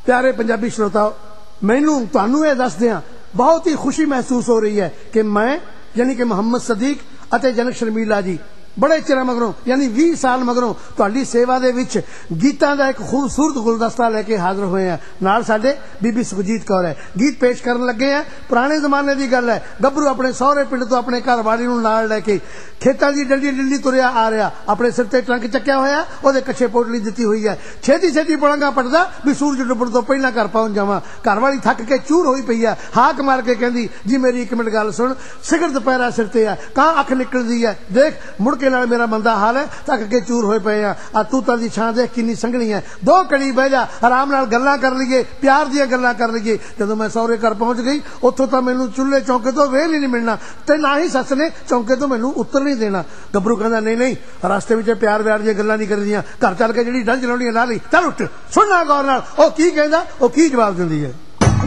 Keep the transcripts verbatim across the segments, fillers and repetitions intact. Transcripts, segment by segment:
प्यारे पंजाबी श्रोताओ, मैनू तुहानू ये दस दियां बहुत ही खुशी महसूस हो रही है कि मैं यानी कि मोहम्मद सदीक अते जनक शर्मीला जी बड़े चिर मगरों यानी बीस साल मगरों तुहाडी सेवा दे विच गीतां दा एक खूबसूरत गुलदस्ता लेके हाजिर हुए हैं। नाल साडे बीबी सुखजीत कौर है। गीत पेश करन लगे हैं। पुराने जमाने की गल है, गभरू अपने सौहरे पिंड तो अपने घर वाली नूं नाल लेके खेतां दी डंडी डिल्ली तुरिया आ रहा, अपने सिर ते ट्रंक चक्या होया, ओदे कच्छे पोटली दित्ती हुई है। छेती छेती पलंगा पटदा भी सूरज डुब्बण तो पहला घर पहुंच जावां। घर वाली थक के चूर होई पई है, हाक मार के कहंदी जी मेरी एक मिनट गल सुन, सिगर दुपहरा सिर ते है, कां अख निकलदी है, देख मुड़ के नाल मेरा मंदा हाल है, थक के चूर होए पे आ तूतां दी छां देख किन्नी संघनी है, दो घड़ी बह जा आराम नाल गल्लां कर लईए, प्यार दी गल्लां कर लईए। जदों मैं सौहरे घर पहुंच गई उत्थों तां मैनूं चुल्हे चौंके तो वेल ही नहीं मिलना ते ना ही सस ने चौंके तो मैनूं उतर नहीं देना। गभरू कहंदा नहीं नहीं रास्ते विच प्यार व्यार दी गल्लां नहीं करीदियां, घर चल के जिहड़ी डंज लाउणी ला लई, चल उठ सुनना गौर नाल ओ की कहंदा ओ की जवाब दिंदी है।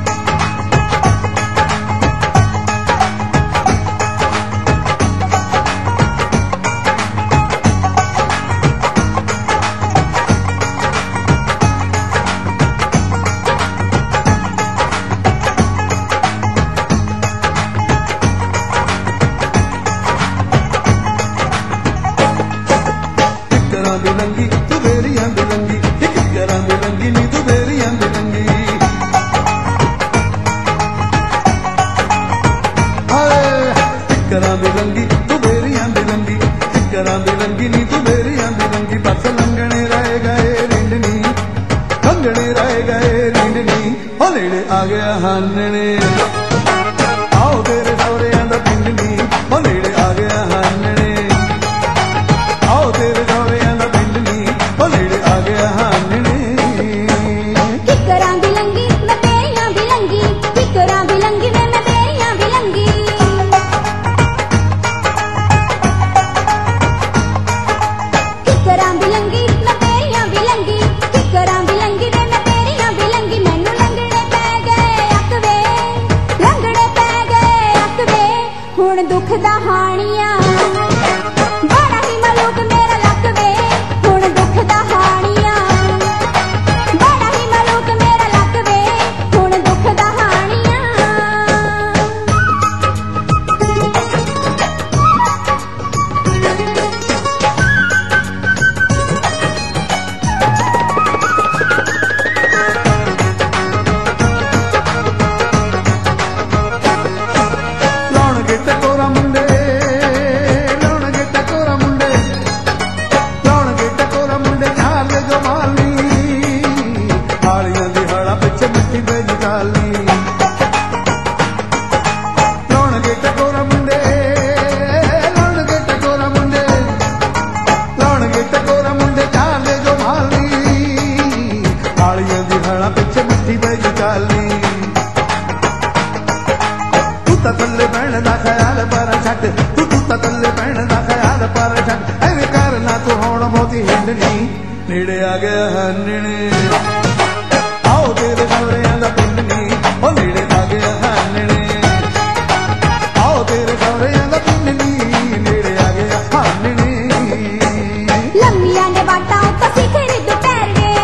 बिलंगी तू बेरियां बिलंगी किकरा बिलंगी नी तू बेरियां बिलंगी हाय किकरा बिलंगी तू बेरियां बिलंगी किकरा बिलंगी नी तू बेरियां बिलंगी बस लंघने रह गए रिंडनी लंघने रह गए रिंडनी ओ नेड़े आ गया हानने आओ तेरे सौरियां दा पिंडनी ओ नेड़े आ गया हानने आओ तेरे दुख दा हानिया बड़ा ही मलूक मेरा लक वे, हुण दुख दा हानिया बड़ा ही मलूक मेरा लक वे, हुण दुख दा हानिया। तले बहन का ख्याल पर छट तू तू तले बहन का ख्याल पर छट ऐवे करना तू होण मोती हिंडनी नेड़े आ गया हनने आओ तेरे सौरियां दा पिंडनी ओ नेड़े आ गया हनने आओ तेरे सौरियां दा पिंडनी नेड़े आ गया हनने लम्मियां ने बाटा पसी खड़ी दोपहर वे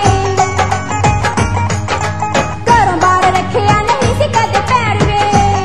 घरों बाहर रखिया नहीं सी कदे पैर वे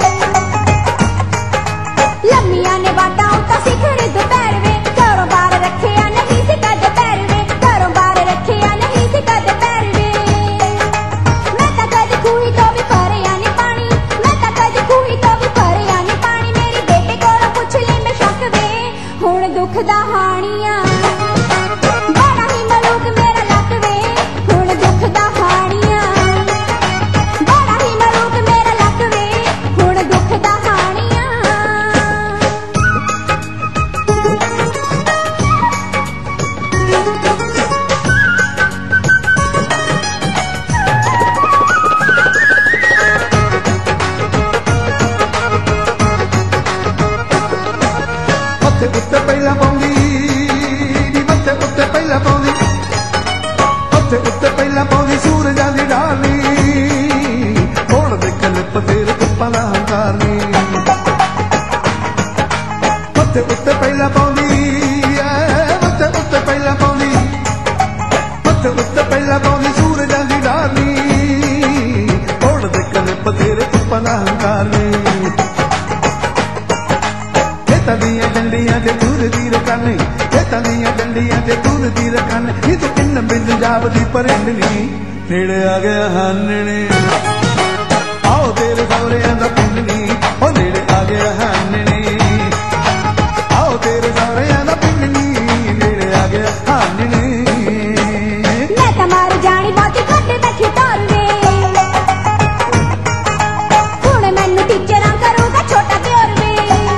लम्मियां ने बाटा पसी खड़ी दोपहर वे घरों बाहर रखिया नहीं सी कदे पैर वे घरों बाहर रखिया नहीं सी कदे पैर वे मैं तां कदे खूही तो भी भरे आने पानी मैं तां कदे खूही तो भी भरे आने पानी मेरी बेटे कोलों पुछ ले मैं शक वे हुण दुख दा हानिया बड़ा ही मलूक मेरा लक वे हुण दुख दा हानिया बड़ा ही मलूक मेरा लक वे हुण दुख दा हानिया। मत्थे उत्ते पहला पाउंदी नी मत्थे उत्ते पहला पाउंदी मत्थे उत्ते पहला पाउंदी सूरजां दी डाली होण दे कलिप तेरे कुप्पां दा हंकार नी मत्थे उत्ते पहला पाउंदी मत्थे उत्ते पहला पाउंदी मत्थे उत्ते पहला पाउंदी सूरजां दी डाली ਪਾਪਾ ਦਾ ਹੰਕਾਰ ਵੇ ਖੇਤਾਂ ਦੀਆਂ ਡੰਡੀਆਂ ਤੇ ਤੁਰਦੀ ਰਕਾਨੇ ਖੇਤਾਂ ਦੀਆਂ ਡੰਡੀਆਂ ਤੇ ਤੁਰਦੀ ਰਕਾਨੇ ਨੀ ਤੂੰ ਕਿੰਨ ਪੰਜਾਬ ਦੀ ਪਰਿੰਡਨੀ ਨੇੜੇ ਆ ਗਿਆ ਹਾਨਣੇ ਆਓ ਤੇਰੇ ਸਹੁਰਿਆਂ ਦਾ ਪਿੰਡ ਨੀ ਉਹ ਨੇੜੇ ਆ ਗਿਆ ਹਾਨਣੇ ਆਓ ਤੇਰੇ ਸਹੁਰਿਆਂ ਦਾ ਪਿੰਡ ਨੀ ਨੇੜੇ ਆ ਗਿਆ ਹਾਨਣੇ ਮੈਂ ਤਾਂ ਮਰ ਜਾਣੀ ਬਹੁਤੀ ਘੱਟ ਬੈਠੀ ਤੋਰ ਵੇ ਹੁਣ ਮੈਨੂੰ ਟੀਚਰਾਂ ਕਰੂਗਾ ਛੋਟਾ ਪਿਓਰ ਵੇ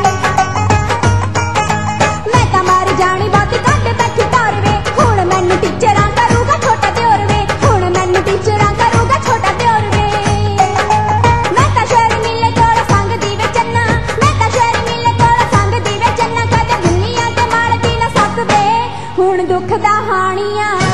ਮੈਂ ਤਾਂ ਮਰ ਜਾਣੀ ਬਹੁਤੀ ਘੱਟ ਬੈਠੀ ਤੋਰ ਵੇ ਹੁਣ ਮੈਨੂੰ ਟੀਚਰਾਂ ਕਰੂਗਾ ਛੋਟਾ ਪਿਓਰ ਵੇ ਹੁਣ ਮੈਨੂੰ ਟੀਚਰਾਂ ਕਰੂਗਾ ਛੋਟਾ ਪਿਓਰ ਵੇ ਮੈਂ ਤਾਂ ਸ਼ੇਰ ਮਿਲੇ ਕੋਲ ਸੰਗ ਦੀ ਵੇ ਚੰਨਾ ਮੈਂ ਤਾਂ ਸ਼ੇਰ ਮਿਲੇ ਕੋਲ ਸੰਗ ਦੀ ਵੇ ਚੰਨਾ ਕਦੇ ਦੁਨੀਆ ਤੇ ਮਾਰਦੀ ਨਾ ਸਕਦੇ ਹੁਣ ਦੁੱਖ ਦਾ ਹਾਣੀਆਂ